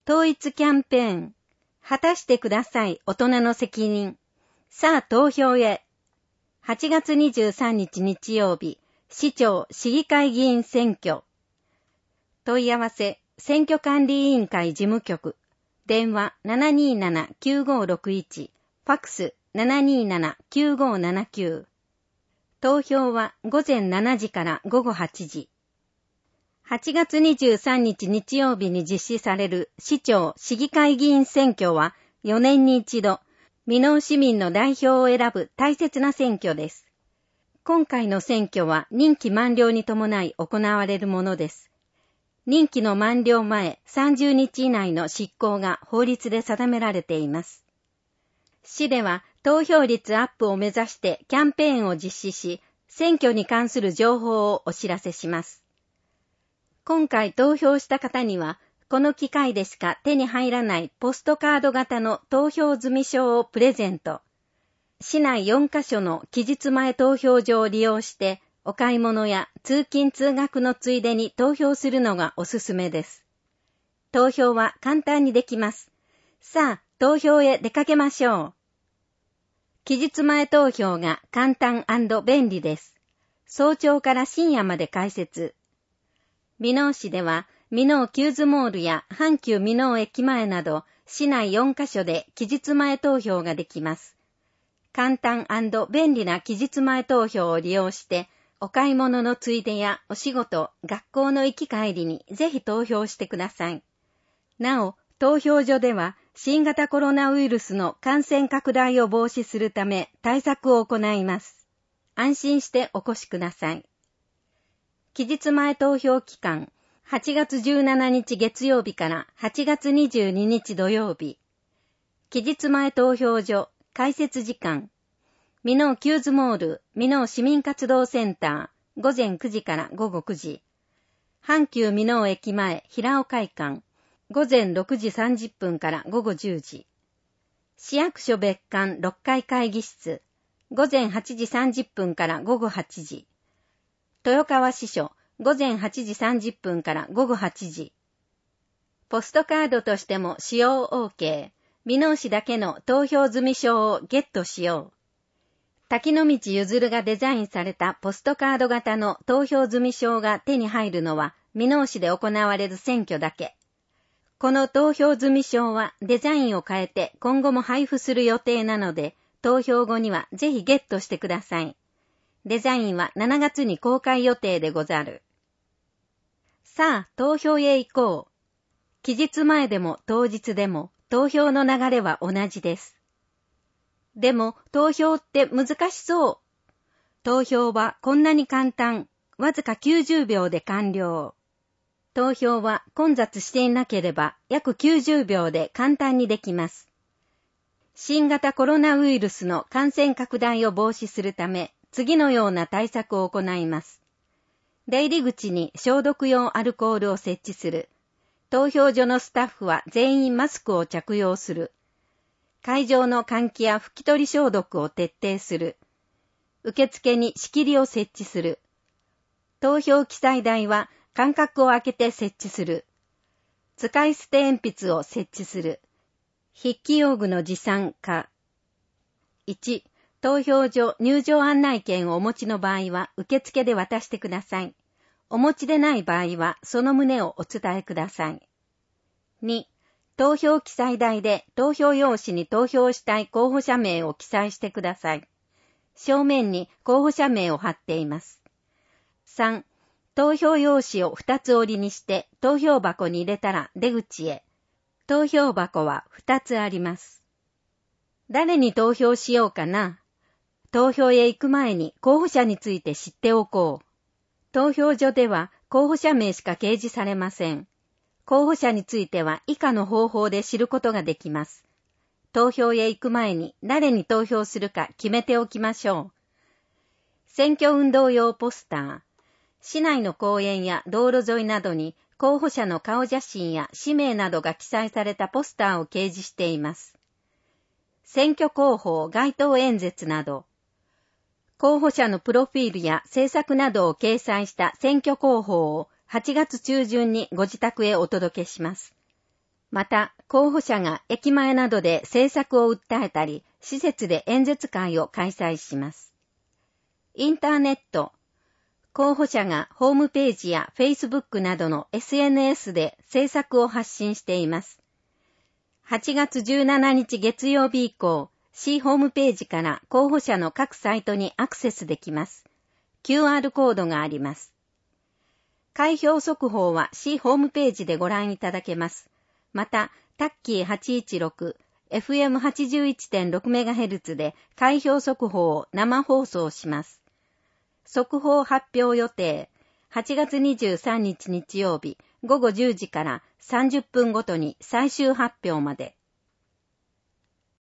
統一キャンペーン。果たしてください、大人の責任。さあ投票へ。8月23日日曜日、市長市議会議員選挙。問い合わせ、選挙管理委員会事務局。電話 727-9561。ファックス 727-9579。投票は午前7時から午後8時。8月23日日曜日に実施される市長市議会議員選挙は4年に一度、箕面市民の代表を選ぶ大切な選挙です。今回の選挙は任期満了に伴い行われるものです。任期の満了前30日以内の執行が法律で定められています。市では投票率アップを目指してキャンペーンを実施し、選挙に関する情報をお知らせします。今回投票した方には、この機会でしか手に入らないポストカード型の投票済証をプレゼント。市内4カ所の期日前投票所を利用して、お買い物や通勤通学のついでに投票するのがおすすめです。投票は簡単にできます。さあ、投票へ出かけましょう。期日前投票が簡単&便利です。早朝から深夜まで開設。箕面市では、箕面キューズモールや阪急箕面駅前など、市内4カ所で期日前投票ができます。簡単&便利な期日前投票を利用して、お買い物のついでやお仕事、学校の行き帰りにぜひ投票してください。なお、投票所では、新型コロナウイルスの感染拡大を防止するため対策を行います。安心してお越しください。期日前投票期間、8月17日月曜日から8月22日土曜日。期日前投票所、開設時間。箕面キューズモール、箕面市民活動センター、午前9時から午後9時。阪急箕面駅前、平尾会館、午前6時30分から午後10時。市役所別館6階会議室、午前8時30分から午後8時。豊川支所、午前8時30分から午後8時。ポストカードとしても使用 OK。箕面市だけの投票済証をゲットしよう。滝野道ゆずるがデザインされたポストカード型の投票済証が手に入るのは箕面市で行われる選挙だけ。この投票済証はデザインを変えて今後も配布する予定なので、投票後にはぜひゲットしてください。デザインは7月に公開予定でござる。さあ、投票へ行こう。期日前でも当日でも投票の流れは同じです。でも、投票って難しそう。投票はこんなに簡単。わずか90秒で完了。投票は混雑していなければ約90秒で簡単にできます。新型コロナウイルスの感染拡大を防止するため、次のような対策を行います。出入り口に消毒用アルコールを設置する。投票所のスタッフは全員マスクを着用する。会場の換気や拭き取り消毒を徹底する。受付に仕切りを設置する。投票記載台は間隔を空けて設置する。使い捨て鉛筆を設置する。筆記用具の持参化。1、投票所入場案内券をお持ちの場合は受付で渡してください。お持ちでない場合はその旨をお伝えください。2、投票記載台で投票用紙に投票したい候補者名を記載してください。正面に候補者名を貼っています。3、投票用紙を2つ折りにして投票箱に入れたら出口へ。投票箱は2つあります。誰に投票しようかな。投票へ行く前に候補者について知っておこう。投票所では候補者名しか掲示されません。候補者については以下の方法で知ることができます。投票へ行く前に誰に投票するか決めておきましょう。選挙運動用ポスター。市内の公園や道路沿いなどに候補者の顔写真や氏名などが記載されたポスターを掲示しています。選挙広報街頭演説など。候補者のプロフィールや政策などを掲載した選挙広報を8月中旬にご自宅へお届けします。 また、候補者が駅前などで政策を訴えたり、施設で演説会を開催します。インターネット。候補者がホームページや Facebook などの SNS で政策を発信しています。8月17日月曜日以降、市ホームページから候補者の各サイトにアクセスできます。QR コードがあります。開票速報は市ホームページでご覧いただけます。また、タッキー816、FM81.6MHz で開票速報を生放送します。速報発表予定。8月23日日曜日午後10時から30分ごとに最終発表まで。